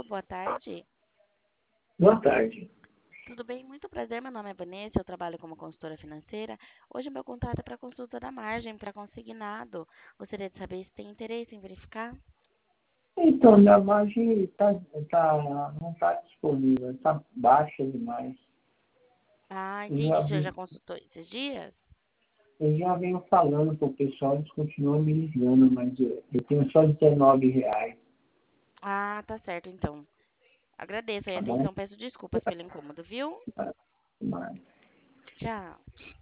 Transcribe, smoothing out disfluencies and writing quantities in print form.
boa tarde. Boa tarde. Tudo bem? Muito prazer, meu nome é Vanessa, eu trabalho como consultora financeira. Hoje o meu contato é para consulta da margem, para consignado. Gostaria de saber se tem interesse em verificar? Então, minha margem não está disponível, está baixa demais. Ah, Eu já, entendi. Você já vi- consultou esses dias? eu já venho falando para o pessoal, eles continuam me ligando, mas eu tenho só R$ 19, Ah, tá certo, então. Agradeço aí a tá bom? atenção, peço desculpas pelo incômodo, viu? Mas Tchau.